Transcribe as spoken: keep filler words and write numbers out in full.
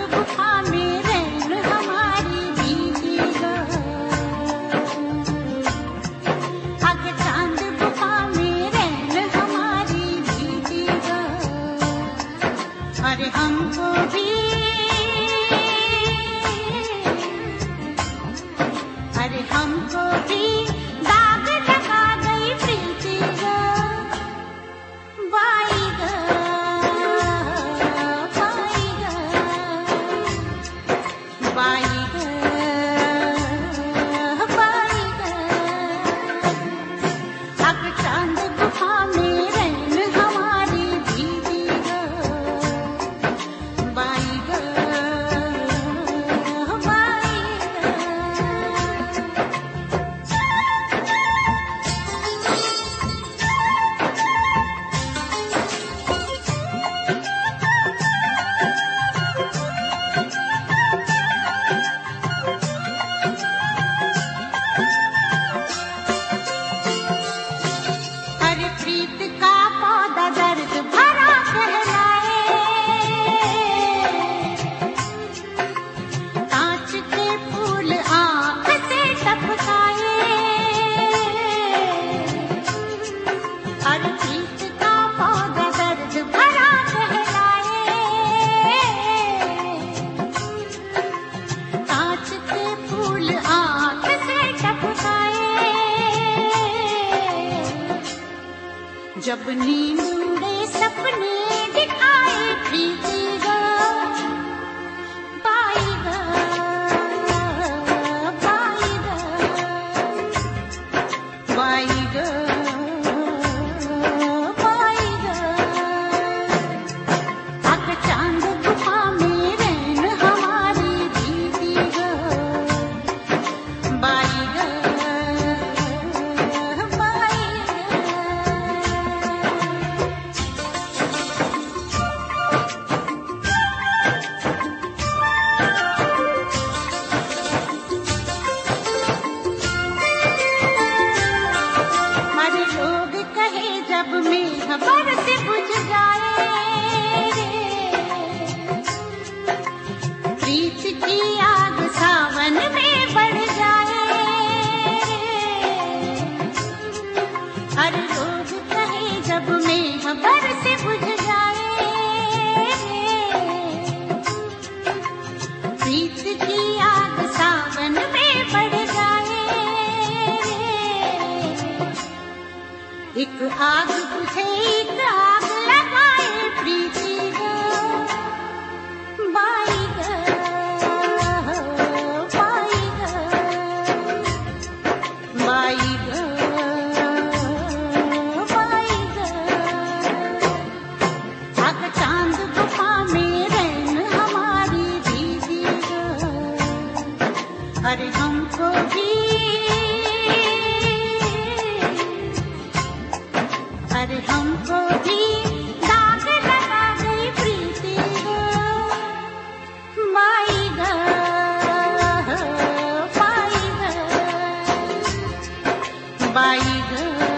गुफा में रैन हमारी भीगी गा। आगे चांद गुफा में रैन हमारी भीगी गा। अरे हमको भी अरे हमको भी दाग लगा गई प्रीति गा। बाई गा बाई गा बाई गा बाई गा। अब चांद गुफा में रैन हमारी भीगी गा। बाई गा बाई हर प्रीत का पौधा दर्द भरा कहलाए। कांच के फूल आँख से टपकाए। हर प्रीत का पौधा दर्द भरा कहलाए। कांच के फूल आँख से टपकाए। जब नींद उड़े सपने दिखाए प्रीति गा। बाई गा बाई गा बाई गा बाई गा। आग चांद गुफा में रैन हमारी भीगी गा। बाई गा बाई गा। हमारे लोग कहे जब मेघ बरस बुझ जाए। प्रीत की आग सावन में बढ़ जाए। हर लोग कहे जब मेघ बरस बुझ जाए। प्रीत की आग सावन में बढ़ जाए। एक आग बुझे एक आग लगाए प्रीति गा। बाई गा बाई गा बाई गा बाई गा। आग चांद गुफा में रैन हमारी भीगी गा। अरे हमको भी अरे हमको भी दाग लगा गई प्रीति गा। बाई गा बाई गा बाई गा